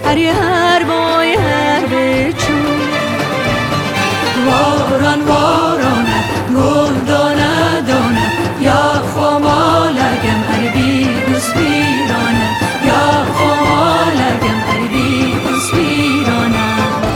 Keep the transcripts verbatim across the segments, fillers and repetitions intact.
هری هر بای هر بچون واران وارانه گل دانه دانه یا خمالگم هر بی دوست بیرانه یا خمالگم هر بی دوست بیرانه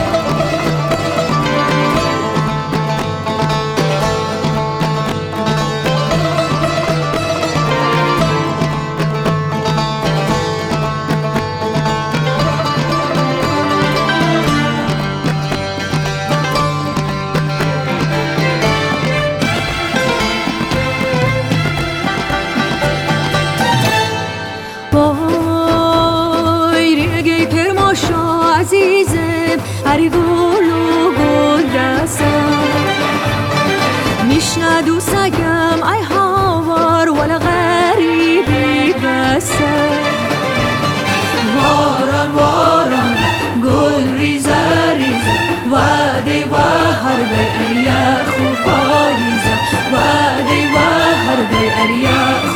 عزیزم هری گل و گل دستم میشنه دوستگم ای هاوار ولی غریبی بسه واران واران گل ریزه ریزه وعده و هر به اریا خوب آیزه وعده و هر به اریا